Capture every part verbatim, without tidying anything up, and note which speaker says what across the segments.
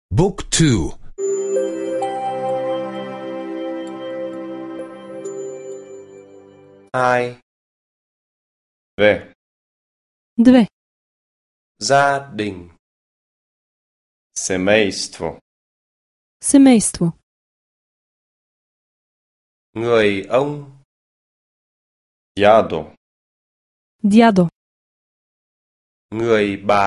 Speaker 1: Book two.
Speaker 2: Hai.
Speaker 3: Две.
Speaker 4: Две.
Speaker 2: Gia đình.
Speaker 3: Семейство.
Speaker 4: Семейство.
Speaker 2: Người ông.
Speaker 3: Дядо.
Speaker 4: Дядо.
Speaker 2: Người bà.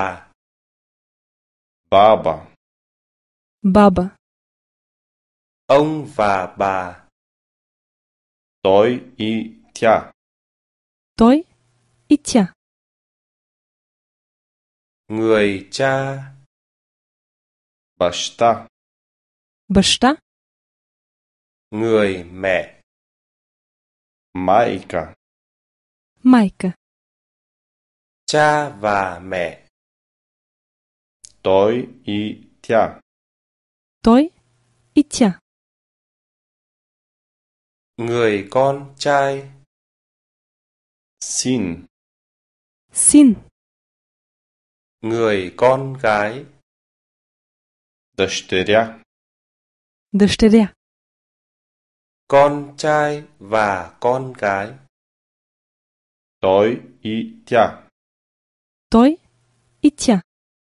Speaker 3: Баба.
Speaker 4: Баба.
Speaker 2: Ông và bà.
Speaker 3: Той и тя.
Speaker 4: Той и тя.
Speaker 2: Người cha.
Speaker 3: Баща.
Speaker 4: Баща.
Speaker 2: Người mẹ.
Speaker 3: Майка.
Speaker 4: Майка.
Speaker 2: Cha và mẹ.
Speaker 3: Той и тя.
Speaker 4: Той и тя.
Speaker 2: Người con trai.
Speaker 3: Син.
Speaker 4: Син.
Speaker 2: Người con gái.
Speaker 3: Дъщеря.
Speaker 4: Дъщеря.
Speaker 2: Con trai và con gái.
Speaker 3: Той и тя.
Speaker 4: Той и тя.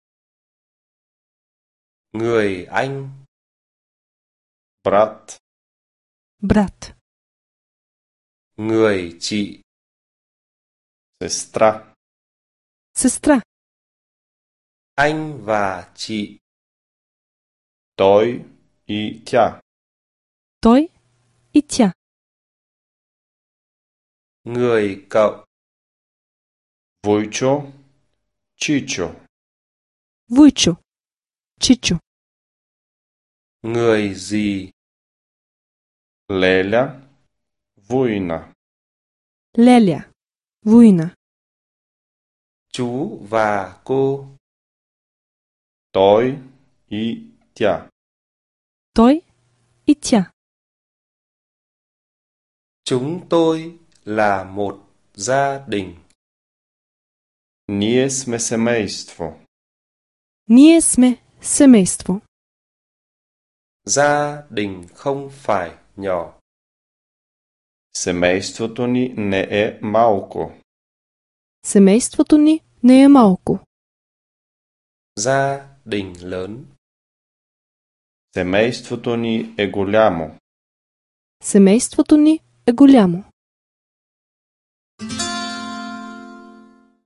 Speaker 2: Người anh.
Speaker 3: Брат.
Speaker 4: Брат.
Speaker 2: Người chị.
Speaker 3: Сестра.
Speaker 4: Сестра.
Speaker 2: Anh và chị.
Speaker 3: Той и тя.
Speaker 4: Той и тя.
Speaker 2: Người cậu.
Speaker 3: Вуйчо. Чичо.
Speaker 4: Вуйчо. Чичо.
Speaker 2: Người dì.
Speaker 3: Леля. Вуйна.
Speaker 4: Леля. Вуйна.
Speaker 2: Chú và cô.
Speaker 3: Той и тя.
Speaker 4: Той и тя.
Speaker 2: Chúng tôi là một gia đình.
Speaker 3: Ние сме семейство.
Speaker 4: Ние сме семейство.
Speaker 2: Gia đình không phải nhỏ.
Speaker 3: Семейството ни не е малко.
Speaker 4: Семейството ни не е малко.
Speaker 2: Gia đình lớn.
Speaker 3: Семейството ни е голямо.
Speaker 4: Семейството ни е голямо.